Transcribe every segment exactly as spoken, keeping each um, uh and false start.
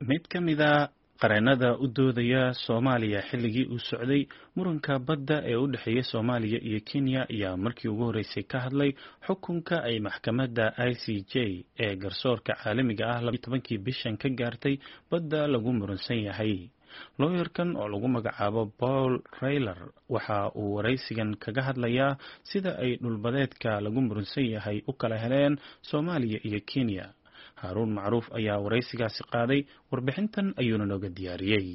mid ka mid a qareenada u doodaya Soomaaliya xilligii uu socday muranka badda ee u dhexeeya Soomaaliya iyo Kenya ayaa markii ugu horeysay ka hadlay xukunka ay maxkamadda I C J ee garsoorka caalamiga ah laba iyo tobankii bishan ka gaartay badda lagu muransan yahay. Looyarkan oo lagu magacaabo Paul Rayler waxa uu wareysigan kaga hadlayaa sida ay dhulbadeedka lagu muransan yahay u kala heleen Soomaaliya iyo Kenya. Haruun Macruuf ayaa wareysigaasi qaaday, warbixintan ayuuna nooga diyaariyey.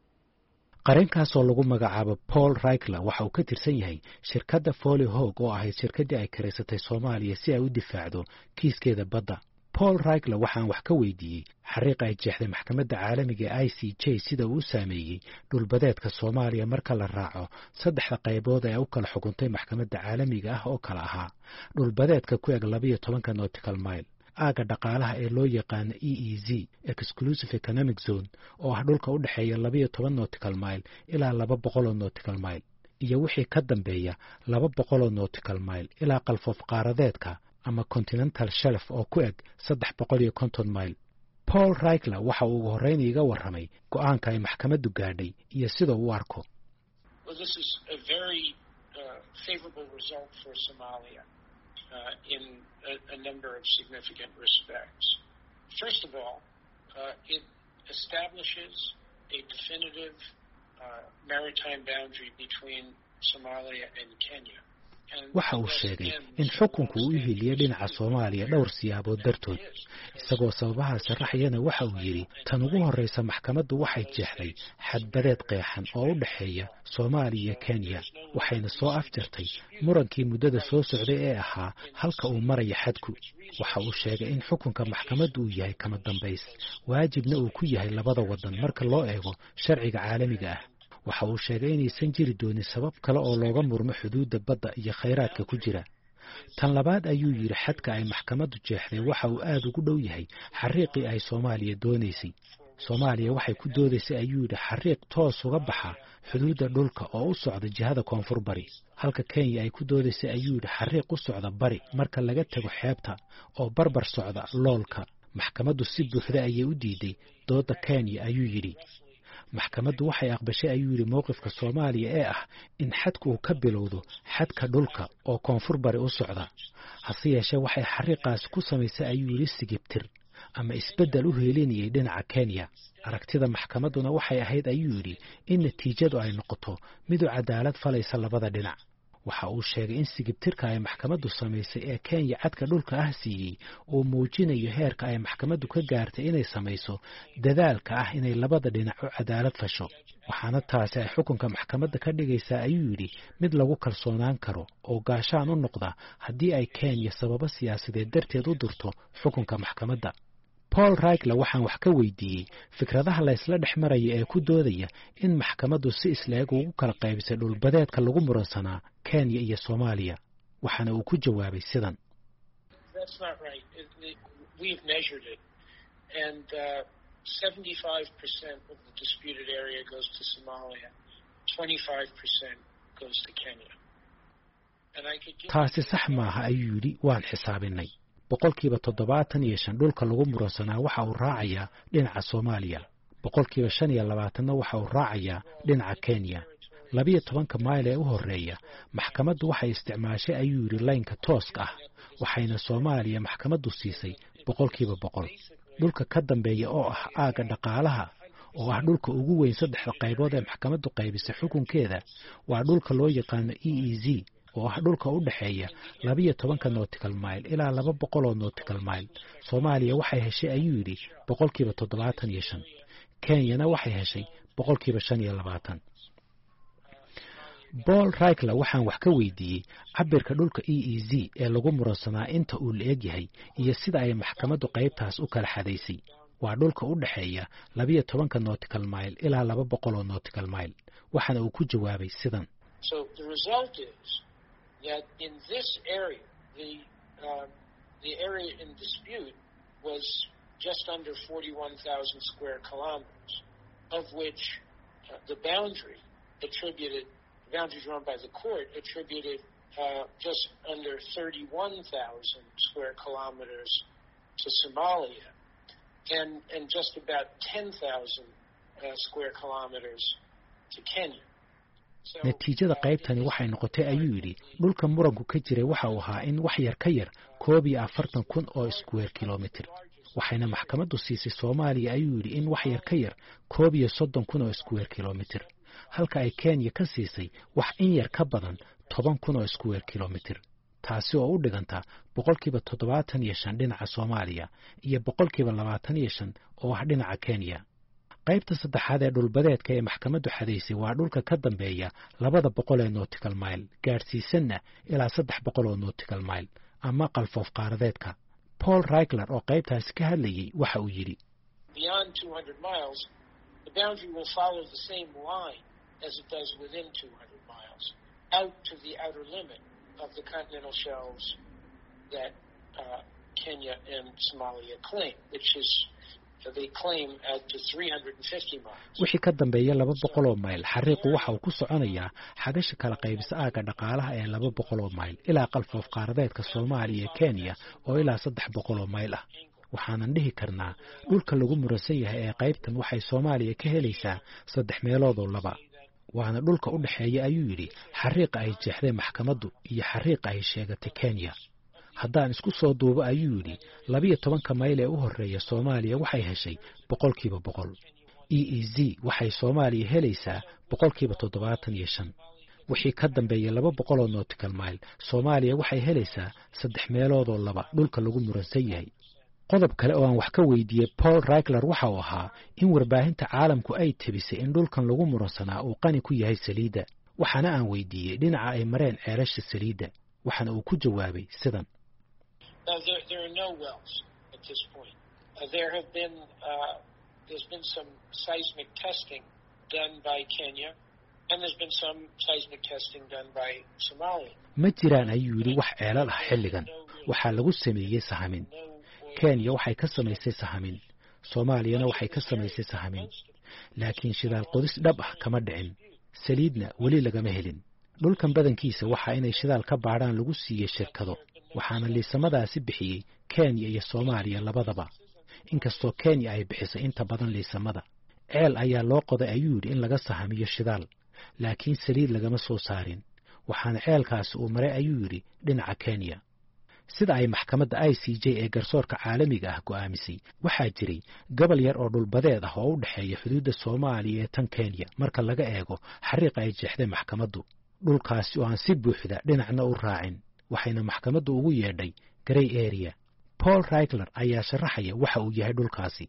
qareenkaas oo lagu magacaabo Paul Rayler waxa uu ka tirsan yahay shirkadda Foley Hoag oo ahayd shirkaddii ay kareysatay Soomaaliya si ay u difaacdo kiiskeeda badda. Paul Rayler waxaan wax ka weydiiyey xariiqa ay jeexday maxkamadda caalamiga ee I C J sida uu saameeyey dhulbadeedka Soomaaliya marka la raaco saddexda qaybood ee u kala xukuntay maxkamadda caalamiga ah oo kala ahaa dhulbadeedka ku eg laba iyo tobanka nautical mile, aaga dhaqaalaha ee loo yaqaano E E Z Exclusive Economic Zone oo ah dhulka u dhexeeya laba iyo toban nautical mile ilaa laba boqol oo nautical mile, iyo wixii ka dambeeya laba boqol oo nautical mile ilaa qalfoof qaaradeedka ama Continental Shelf oo ku eg saddex boqol iyo konton mile. Paul Rayler waxa uu ugu horreyn iga warramay go'aanka ay maxkamaddu gaadhay iyo sida uu u arko. Well, this is a very uh, favorable result for Somalia uh, in a, a number of significant respects. First of all, uh, it establishes a definitive uh, maritime boundary between Somalia and Kenya. waxa uu sheegay in xukunku uu heliyo dhinaca Soomaaliya dhowr siyaabood dartood, isagoo sababaha sharaxayana waxa uu yiri tan ugu horeysa maxkamaddu waxay jeexday xadbadeed qeexan oo u dhaxeeya Soomaaliya iyo Kenya, waxayna soo afjartay murankii muddada soo socday ee ahaa halka uu marayo xadku. waxa uu sheegay in xukunka maxkamaddu uu yahay kama dambays, waajibna uu ku yahay labada wadan marka loo eego sharciga caalamiga ah. waxa uu sheegay inaysan jiri doonin sabab kale oo looga murmo xuduudda badda iyo khayraadka ku jira. tan labaad ayuu yiri xadka ay maxkamaddu jeexday waxa uu aad ugu dhow yahay xariiqii ay Soomaaliya doonaysay. Soomaaliya waxay ku doodaysay ayuu yiri xariiq toos uga baxa xuduudda dhulka oo u socda jihada koonfur bari, halka Kenya ay ku doodaysay ayuu yiri xariiq u socda bari marka laga tago xeebta oo barbar socda loolka. maxkamaddu si buuxda ayay u diiday dooda Kenya ayuu yiri. maxkamaddu waxay aqbashay ayuu yiri mowqifka Soomaaliya ee ah in xadku uu ka bilowdo xadka dhulka oo koonfur bari u socda. hase yeeshee waxay xariiqaas ku samaysay ayuu yiri sigibtir ama isbeddel u heelinayay dhinaca Kenya. aragtida maxkamadduna waxay ahayd ayuu yiri in natiijadu ay noqoto mid u cadaalad falaysa labada dhinac. waxa uu sheegay in sigibtirka ay maxkamaddu samaysay ee Kenya cadka dhulka ah siiyey uu muujinayo heerka ay maxkamaddu ka gaartay inay samayso dadaalka ah inay labada dhinac u cadaalad fasho, waxaana taasi ay xukunka maxkamadda ka dhigaysaa ayuu yidhi mid lagu kalsoonaan karo oo gaashaan u noqda haddii ay Kenya sababo siyaasadeed darteed u durto xukunka maxkamadda. Paul Rayler waxaan wax ka weydiiyey fikradaha la isla dhex maraya ee ku doodaya in maxkamaddu si isleeg ugu kala qaybisay dhulbadeedka lagu muransanaa Kenya iyo Soomaaliya, waxaana uu ku jawaabay sidan. That's not right. It, it, we've measured it, and uh, seventy-five percent of the disputed area goes to Somalia, twenty-five percent goes to Kenya. And I could give taasi sax maaha ayuu yidhi, waan xisaabinay. boqolkiiba toddobaatan iyo shan dhulka lagu muransanaa waxa uu raacayaa dhinaca Soomaaliya, boqolkiiba shan iyo labaatanna waxa uu raacayaa dhinaca Kenya. labiyo tobanka mayl ee u horeeya maxkamaddu waxay isticmaashay ayuu yidhi laynka tooska ah, waxayna Soomaaliya maxkamaddu siisay boqolkiiba boqol. dhulka ka dambeeya oo ah aaga dhaqaalaha oo ah dhulka ugu weyn saddexda qaybood ee maxkamaddu qaybisay xukunkeeda waa dhulka loo yaqaano E E Z oo ah dhulka u dhaxeeya laba iyo tobanka nautical mile ilaa laba boqol oo nautical mile. Soomaaliya waxay heshay ayuu yidhi boqolkiiba toddobaatan iyo shan, Kenyana waxay heshay boqolkiiba shan iyo labaatan. Paul Rayler waxaan wax ka weydiiyey cabirka dhulka E E Z ee lagu muransanaa inta uu la eg yahay iyo sida ay maxkamaddu qaybtaas u kala xadaysay. waa dhulka u dhaxeeya laba iyo tobanka nautical mile ilaa laba boqol oo nautical mile, waxaana uu ku jawaabay sidan. So the result is that in this area, the uh, the area in dispute was just under forty-one thousand square kilometers, of which uh, the boundary attributed, the boundary drawn by the court attributed uh, just under thirty-one thousand square kilometers to Somalia. and, and just about ten thousand uh, square kilometers to Kenya. natiijada qaybtani waxay noqotay ayuu yidhi dhulka muranku ka jiray waxa uu ahaa in wax yar ka yar koob iyo afartan kun oo square kilomitr waxayna maxkamaddu siisay soomaaliya ayuu yidhi in wax yar ka yar koob iyo soddon kun oo square kilomitr halka ay kenya ka siisay wax in yar ka badan toban kun oo square kilomitr taasi oo u dhiganta boqolkiiba toddobaatan iyo shan dhinaca soomaaliya iyo boqolkiiba labaatan iyo shan oo ah dhinaca kenya qaybta saddexaad ee dhulbadeedka ee maxkamaddu xadaysay waa dhulka ka dambeeya labada boqol ee nautical mile gaadhsiisanna ilaa saddex boqol oo nautical mile ama qalfoof qaaradeedka paul Reichler oo qaybtaasi ka hadlayay waxa uu yidhi beyond two hundred miles the boundary will follow the same line as it does within two hundred miles out to the outer limit of the continental shelves that uh, Kenya and Somalia claim, which is they claim out to three hundred fifty miles. wixii ka dambeeya laba boqol oo mayl xariiqu waxa uu ku soconayaa xagasha kala qaybisa aaga dhaqaalaha ee laba boqol oo mayl ilaa qalfoof qaaradeedka Soomaaliya iyo Kenya oo ilaa saddex boqol oo mayl ah waxaanan dhihi karnaa dhulka lagu muransan yahay ee qaybtan waxay Soomaaliya ka helaysaa saddex meelood oo laba waana dhulka u dhaxeeya ayuu yidhi xariiqa ay jeexday maxkamaddu iyo xariiqa ay sheegatay Kenya haddaan isku soo duubo ayuu yidhi labiyo tobanka mayl ee u horreeya Soomaaliya waxay heshay boqolkiiba boqol E E Z waxay Soomaaliya helaysaa boqolkiiba toddobaatan iyo shan wixii ka dambeeya laba boqol oo nautical mile Soomaaliya waxay helaysaa saddex meelood oo laba dhulka lagu muransan yahay qodob kale oo aan wax ka weydiiyey Paul Reichler waxa uu ahaa in warbaahinta caalamku ay tabisay in dhulkan lagu muransanaa uu qani ku yahay saliidda waxaana aan weydiiyey dhinaca ay mareen ceelasha saliidda waxaana uu ku jawaabay sidan Uh, there, there are no wells at this point. Uh, there have been, uh, there's been some seismic testing done by Kenya, and there's been some seismic testing done by Somalia. ma jiraan ayuu yidhi wax ceelal ah xilligan waxaa lagu sameeyey sahamin Kenya waxay ka samaysay sahamin Soomaaliyana waxay ka samaysay sahamin laakiin shidaal qodis dhab ah kama dhicin saliidna weli lagama helin dhulkan badankiisa waxa inay shidaal ka baadhaan lagu siiyey shirkado waxaana liisamadaasi bixiyey Kenya iyo Soomaaliya labadaba inkastoo Kenya ay bixisay inta badan liisamada ceel ayaa loo qoday ayuu yidhi in laga sahamiyo shidaal laakiin saliid lagama soo saarin waxaana ceelkaasi uu maray ayuu yidhi dhinaca Kenya sida ay maxkamadda I C J ee garsoorka caalamiga ah go'aamisay waxaa jiray gobol yar oo dhulbadeed ah oo u dhaxeeya xuduudda Soomaaliya ee tan Kenya marka laga eego xariiqa ay jeexday maxkamaddu dhulkaasi oo aan si buuxda dhinacna u raacin waxayna maxkamaddu ugu yeedhay Grey Area Paul Reichler ayaa sharaxaya waxa uu yahay dhulkaasi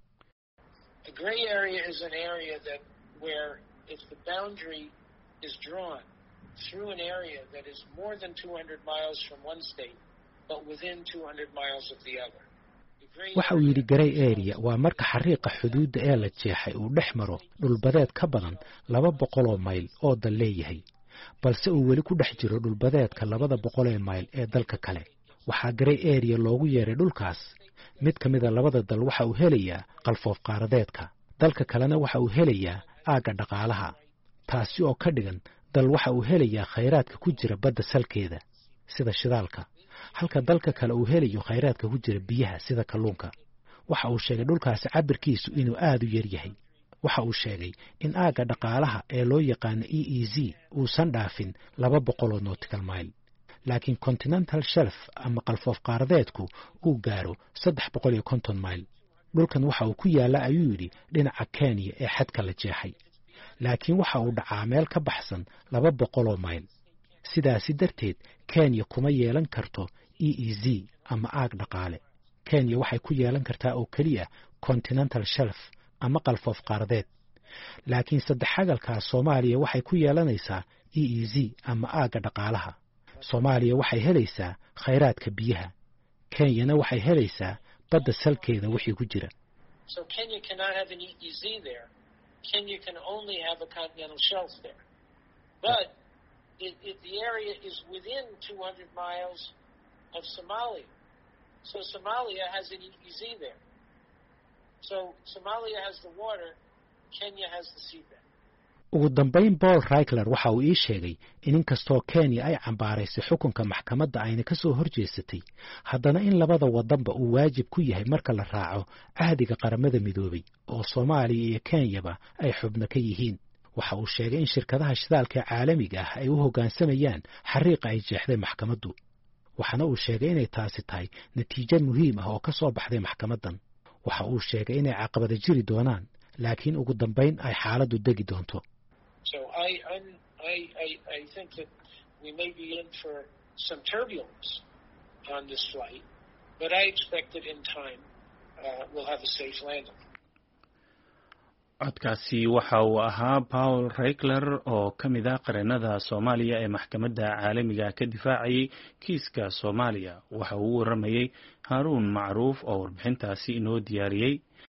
The gray area is an area that where if the boundary is drawn through an area that is more than two hundred miles from one state but within two hundred miles of the other waxa uu yidhi Grey Area waa marka xariiqa xuduudda ee la jeexay uu dhex maro dhulbadeed ka badan laba boqol oo mayl oo dal leeyahay balse uu weli ku dhex jiro dhulbadeedka labada boqol ee mayl ee dalka kale waxaa Grey Area loogu yeeray dhulkaas mid ka mid a labada dal waxa uu helayaa qalfoof qaaradeedka dalka kalena waxa uu helayaa aagga dhaqaalaha taasi oo ka dhigan dal waxa uu helayaa khayraadka ku jira badda salkeeda sida shidaalka halka dalka kale uu helayo khayraadka ku jira biyaha sida kalluunka waxa uu sheegay dhulkaasi cabirkiisu inuu aad u yar yahay waxa uu sheegay in aagga dhaqaalaha ee loo yaqaan E E Z uusan dhaafin laba boqol oo nautical mile laakiin continental shelf ama qalfoof qaaradeedku uu gaaro saddex boqol iyo konton mile dhulkan waxa uu ku yaala ayuu yidhi dhinaca Kenya ee xadka la jeexay laakiin waxa uu dhacaa meel ka baxsan laba boqol oo mile sidaasi darteed Kenya kuma yeelan karto E E Z ama aag dhaqaale Kenya waxay ku yeelan kartaa oo kaliya continental shelf ama qalfoof qaaradeed laakiin saddex xagalka Soomaaliya waxay ku yeelanaysaa E E Z ama aagga dhaqaalaha Soomaaliya waxay helaysaa khayraadka biyaha Kenyana waxay helaysaa badda salkeeda wixii ku jira So Kenya cannot have an E E Z there. Kenya can only have a continental shelf there. But it, it, the area is within two hundred miles of Somalia. So Somalia has an E E Z there. So Somalia has the water, Kenya has the seabed. ugu dambayn Paul Reichler waxa uu ii sheegay in inkastoo Kenya ay cambaaraysay xukunka maxkamadda ayna ka soo horjeesatay haddana in labada wadanba uu waajib ku yahay marka la raaco ahdiga qaramada midoobay oo Soomaaliya iyo Kenyaba ay xubno ka yihiin. waxa uu sheegay in shirkadaha shidaalka caalamiga ah ay u hoggaansamayaan xariiqa ay jeexday maxkamaddu. waxaana uu sheegay inay taasi tahay natiijo muhiim ah oo ka soo baxday maxkamaddan. waxa uu sheegay inay caqabado jiri doonaan laakiin ugu dambayn ay xaaladdu degi doonto. So I, I'm, I, I, I think that we may be in for some turbulence on this flight, but I expect that in time uh, we'll have a safe landing. codkaasi waxa uu ahaa Paul Reichler oo ka mid ah qareennada Soomaaliya ee maxkamadda caalamiga ka difaacayay kiiska Soomaaliya. waxa uu waramayay Haruun Macruuf oo warbixintaasi inoo diyaariyay.